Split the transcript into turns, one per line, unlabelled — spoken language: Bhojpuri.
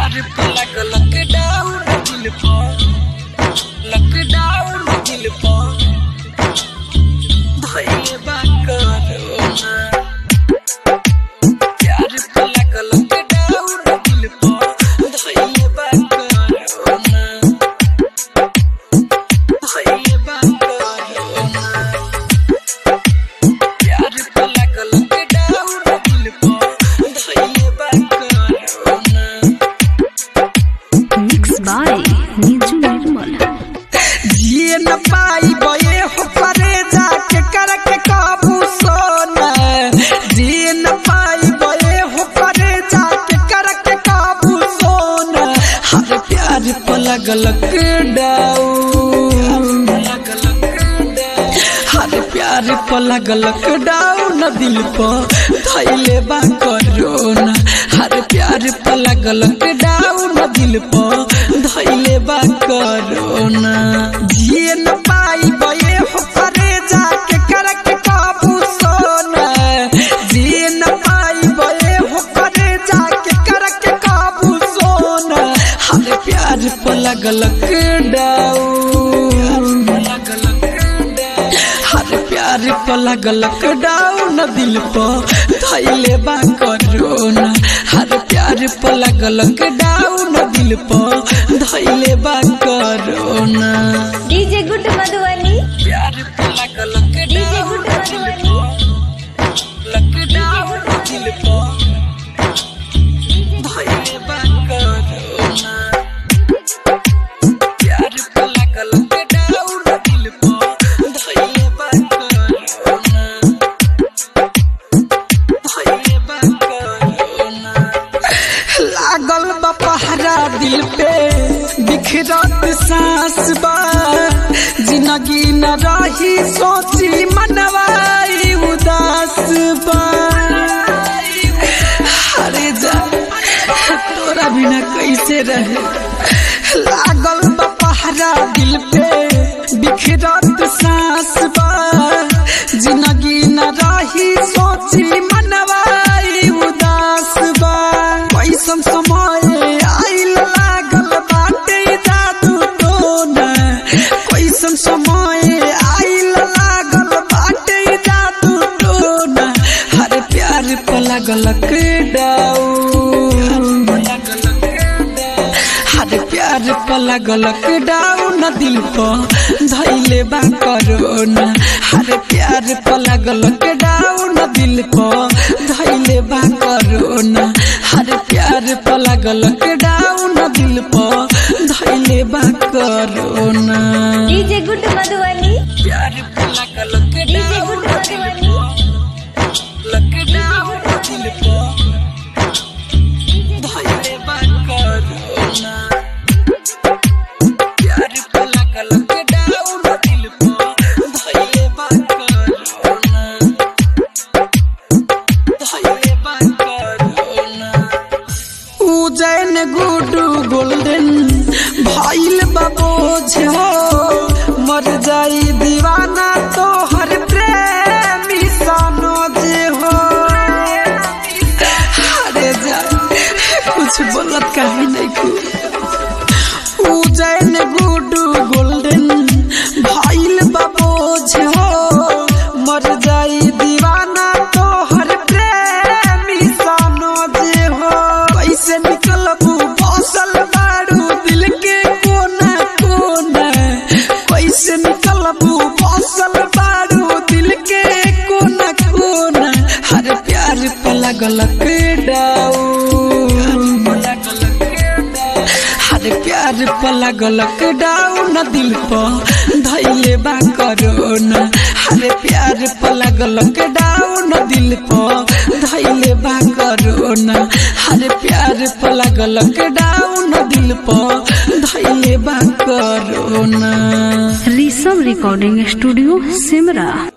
प्यार पे लगल लॉकडाउन दिल पर, लॉकडाउन दिल पर धइले बा कोरोना। प्यार पे लगल लॉकडाउन दिल पर धइले बा कोरोना, धइले बा कोरोना। प्यार पे लगल लॉकडाउन दिल पर धइले बा corona.
Mix by Neeju Nirmal.
जिए न पाई बये हो करे जाके करके काबू सोना, जिए न पाई बये हो करे जाके करके काबू सोना। हर प्यार पे लगल लॉकडाउन, हर प्यार पे लगल लॉकडाउन दिल पर धइले बा कोरोना। हर प्यार पे लगल लॉकडाउन दिल पर धइले बा कोरोना। जिए न पाई बये हो करे जाके करके काबू सोना, जिए न पाई बये हो करे जाके करके काबू सोना। हर प्यार पे लगल लॉकडाउन, हर प्यार पे लगल लॉकडाउन दिल पर धइले बा कोरोना। हर प्यार पे लगल लॉकडाउन दिल पर धइले बा कोरोना।
डीजे गुड मधुबनी,
प्यार पे लगल
डीजे गुड मधुबनी,
लॉकडाउन दिल पर धइले बा कोरोना। प्यार पे लगल लॉकडाउन दिल पर धइले बा कोरोना, धइले बा कोरोना। लागल बा पहरा दिल पे बिखरत सांस बा, जिंदगी न रही सोची मनवाई उदास बा। अरे जा तोरा बिना कैसे रहे। लागल बा पहरा दिल पे बिखरत सांस बा, जिंदगी न रही सोची मनवाई उदास बा। कैसन समय आइल लागल बाटे जादू टोना, कैसन समय आइल लागल बाटे जादू टोना। हर प्यार पे लगल लॉकडाउन, हर प्यार पे लगल लॉकडाउन दिल पर धइले बा कोरोना। हर प्यार पे लगल लॉकडाउन दिल पर धइले बा कोरोना। हर प्यार पे लगल लॉकडाउन दिल पर धइले बा कोरोना।
डीजे गुड मधुबनी,
प्यार पे लगल
डीजे गुड मधुबनी,
लॉकडाउन दिल पर धइले बा कोरोना। प्यार पे लगल लॉकडाउन दिल पर धइले बा कोरोना, धइले बा कोरोना। उजैन गुडू गोल्डन भइल बा बोझ हो, मर जाई दीवाना तो हर प्रेमी सनोज हो। अरे जा कुछ बोलत काहे नहीं को। उजैन गुडू गोल्डन भइल बा बोझ हो, मर जाई दीवाना तो हर प्रेमी सनोज हो। कैसे निकलबू बसल बारू दिल के कोना कोना, कैसे निकलबू बसल बारू दिल के कोना कोना। हर प्यार पे लगल लॉकडाउन, हर प्यार पे लगल लॉकडाउन दिल पर धइले बा कोरोना। हर प्यार पे लगल लॉकडाउन दिल पर धइले बा कोरोना। हर प्यार पे लगल लॉकडाउन दिल पर धइले बा corona.
Rishabh recording studio Simra.